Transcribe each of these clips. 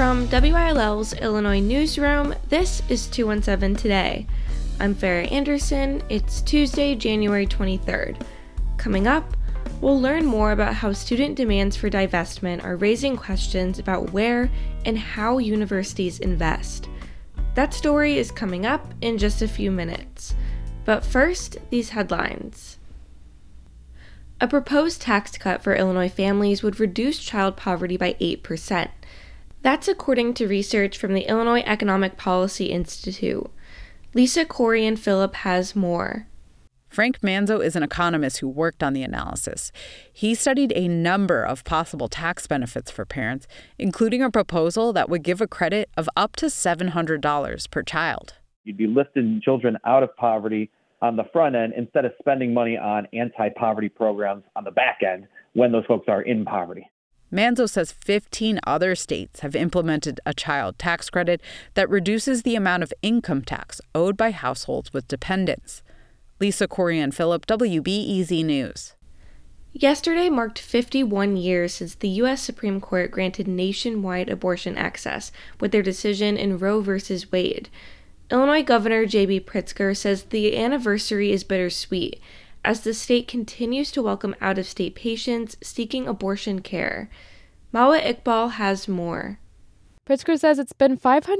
From WILL's Illinois Newsroom, this is 217 Today. I'm Farah Anderson. It's Tuesday, January 23rd. Coming up, we'll learn more about how student demands for divestment are raising questions about where and how universities invest. That story is coming up in just a few minutes. But first, these headlines. A proposed tax cut for Illinois families would reduce child poverty by 8%. That's according to research from the Illinois Economic Policy Institute. Lisa Corian-Phillip has more. Frank Manzo is an economist who worked on the analysis. He studied a number of possible tax benefits for parents, including a proposal that would give a credit of up to $700 per child. You'd be lifting children out of poverty on the front end instead of spending money on anti-poverty programs on the back end when those folks are in poverty. Manzo says 15 other states have implemented a child tax credit that reduces the amount of income tax owed by households with dependents. Lisa Corian-Phillip, WBEZ News. Yesterday marked 51 years since the U.S. Supreme Court granted nationwide abortion access with their decision in Roe v. Wade. Illinois Governor J.B. Pritzker says the anniversary is bittersweet as the state continues to welcome out-of-state patients seeking abortion care. Mawa Iqbal has more. Pritzker says it's been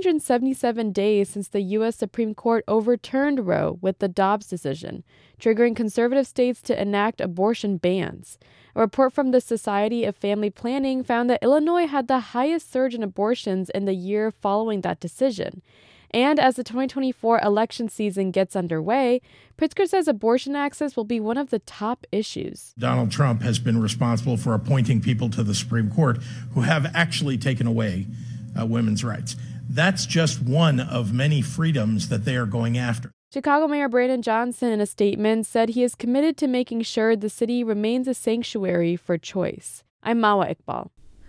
577 days since the U.S. Supreme Court overturned Roe with the Dobbs decision, triggering conservative states to enact abortion bans. A report from the Society of Family Planning found that Illinois had the highest surge in abortions in the year following that decision. And as the 2024 election season gets underway, Pritzker says abortion access will be one of the top issues. Donald Trump has been responsible for appointing people to the Supreme Court who have actually taken away women's rights. That's just one of many freedoms that they are going after. Chicago Mayor Brandon Johnson, in a statement, said he is committed to making sure the city remains a sanctuary for choice. I'm Mawa Iqbal.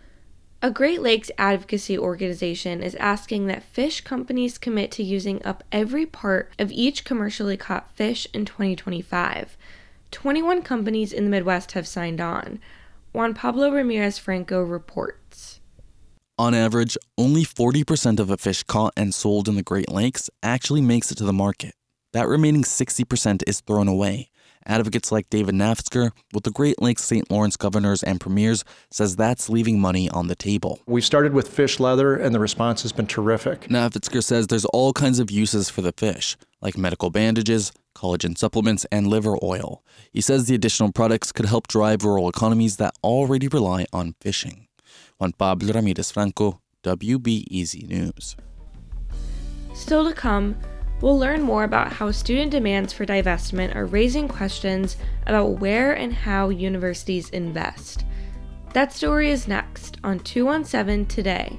A Great Lakes advocacy organization is asking that fish companies commit to using up every part of each commercially caught fish in 2025. 21 companies in the Midwest have signed on. Juan Pablo Ramirez Franco reports. On average, only 40% of a fish caught and sold in the Great Lakes actually makes it to the market. That remaining 60% is thrown away. Advocates like David Naftzger with the Great Lakes St. Lawrence Governors and Premiers says that's leaving money on the table. We started with fish leather and the response has been terrific. Naftzger says there's all kinds of uses for the fish, like medical bandages, collagen supplements, and liver oil. He says the additional products could help drive rural economies that already rely on fishing. Juan Pablo Ramirez Franco, WBEZ News. Still to come, we'll learn more about how student demands for divestment are raising questions about where and how universities invest. That story is next on 217 Today.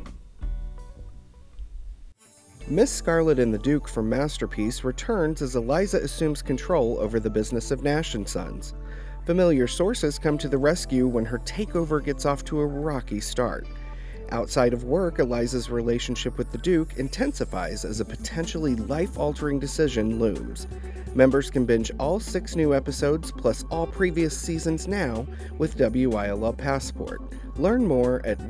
Miss Scarlet and the Duke from Masterpiece returns as Eliza assumes control over the business of Nash & Sons. Familiar sources come to the rescue when her takeover gets off to a rocky start. Outside of work, Eliza's relationship with the Duke intensifies as a potentially life-altering decision looms. Members can binge all 6 new episodes plus all previous seasons now with WILL Passport. Learn more at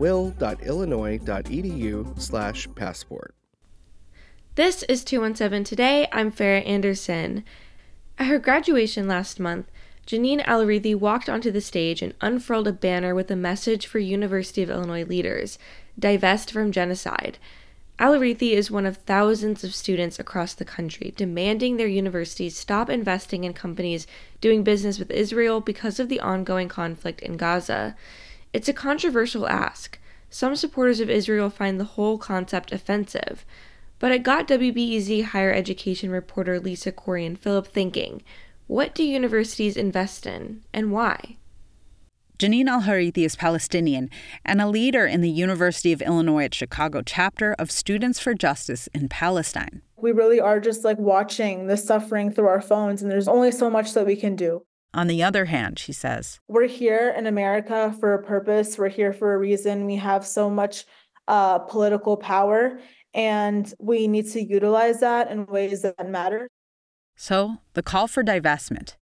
will.illinois.edu/passport. This is 217 Today. I'm Farah Anderson. At her graduation last month, Janine Alarithi walked onto the stage and unfurled a banner with a message for University of Illinois leaders: divest from genocide. Alarithi is one of thousands of students across the country demanding their universities stop investing in companies doing business with Israel because of the ongoing conflict in Gaza. It's a controversial ask. Some supporters of Israel find the whole concept offensive. But it got WBEZ higher education reporter Lisa Corian-Phillip thinking. What do universities invest in, and why? Janine Alarithi is Palestinian and a leader in the University of Illinois at Chicago chapter of Students for Justice in Palestine. We really are just watching the suffering through our phones, and there's only so much that we can do. On the other hand, she says, we're here in America for a purpose. We're here for a reason. We have so much political power, and we need to utilize that in ways that matter. So, the call for divestment.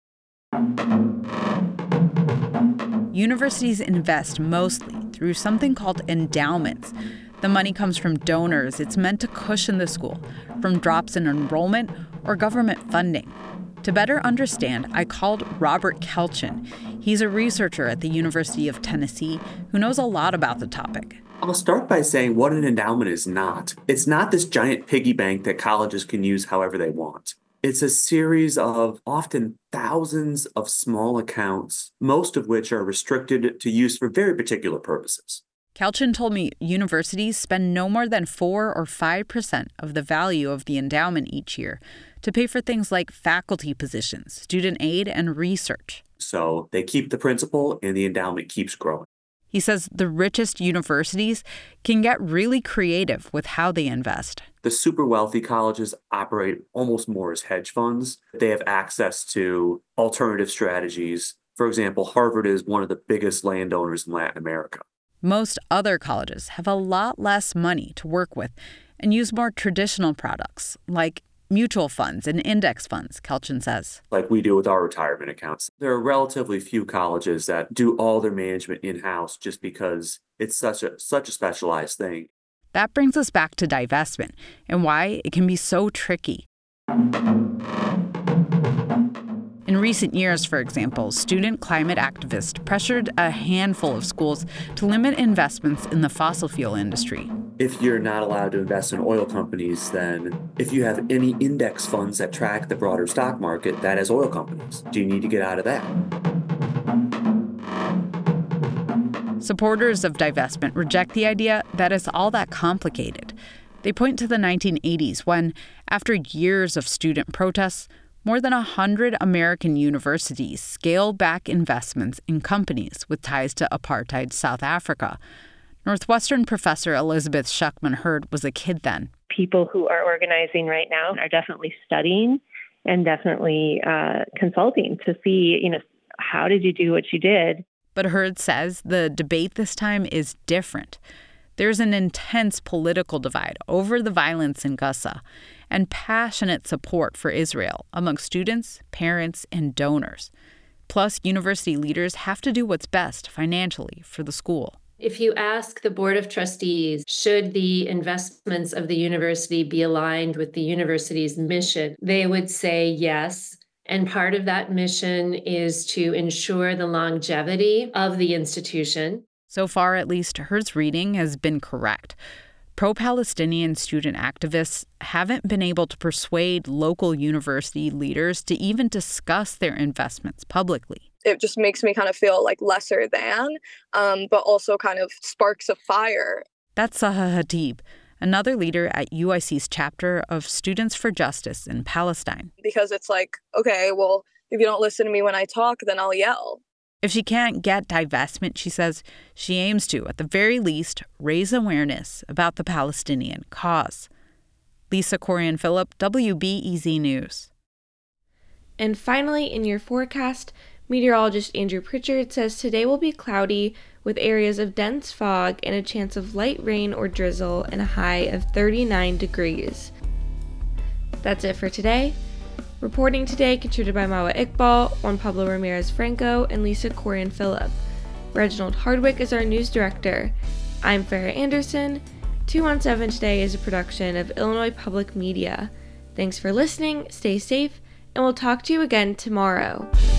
Universities invest mostly through something called endowments. The money comes from donors. It's meant to cushion the school from drops in enrollment or government funding. To better understand, I called Robert Kelchin. He's a researcher at the University of Tennessee who knows a lot about the topic. I'll start by saying what an endowment is not. It's not this giant piggy bank that colleges can use however they want. It's a series of often thousands of small accounts, most of which are restricted to use for very particular purposes. Kelchin told me universities spend no more than 4 or 5% of the value of the endowment each year to pay for things like faculty positions, student aid, and research. So they keep the principal and the endowment keeps growing. He says the richest universities can get really creative with how they invest. The super wealthy colleges operate almost more as hedge funds. They have access to alternative strategies. For example, Harvard is one of the biggest landowners in Latin America. Most other colleges have a lot less money to work with and use more traditional products like mutual funds and index funds, Kelchin says. Like we do with our retirement accounts. There are relatively few colleges that do all their management in-house just because it's such a specialized thing. That brings us back to divestment and why it can be so tricky. In recent years, for example, student climate activists pressured a handful of schools to limit investments in the fossil fuel industry. If you're not allowed to invest in oil companies, then if you have any index funds that track the broader stock market, that is oil companies. Do you need to get out of that? Supporters of divestment reject the idea that it's all that complicated. They point to the 1980s when, after years of student protests, more than 100 American universities scaled back investments in companies with ties to apartheid South Africa. Northwestern professor Elizabeth Schuckman-Hurd was a kid then. People who are organizing right now are definitely studying and definitely consulting to see, how did you do what you did? But Hurd says the debate this time is different. There's an intense political divide over the violence in Gaza and passionate support for Israel among students, parents, and donors. Plus, university leaders have to do what's best financially for the school. If you ask the Board of Trustees, should the investments of the university be aligned with the university's mission, they would say yes. And part of that mission is to ensure the longevity of the institution. So far, at least, Hurd's reading has been correct. Pro-Palestinian student activists haven't been able to persuade local university leaders to even discuss their investments publicly. It just makes me kind of feel like lesser than, but also kind of sparks a fire. That's Saha Hatib, another leader at UIC's chapter of Students for Justice in Palestine. Because it's like, okay, well, if you don't listen to me when I talk, then I'll yell. If she can't get divestment, she says she aims to, at the very least, raise awareness about the Palestinian cause. Lisa Corian-Phillip, WBEZ News. And finally, in your forecast, meteorologist Andrew Pritchard says today will be cloudy with areas of dense fog and a chance of light rain or drizzle and a high of 39 degrees. That's it for today. Reporting today contributed by Mawa Iqbal, Juan Pablo Ramirez Franco, and Lisa Corian-Phillip. Reginald Hardwick is our news director. I'm Farrah Anderson. 217 Today is a production of Illinois Public Media. Thanks for listening, stay safe, and we'll talk to you again tomorrow.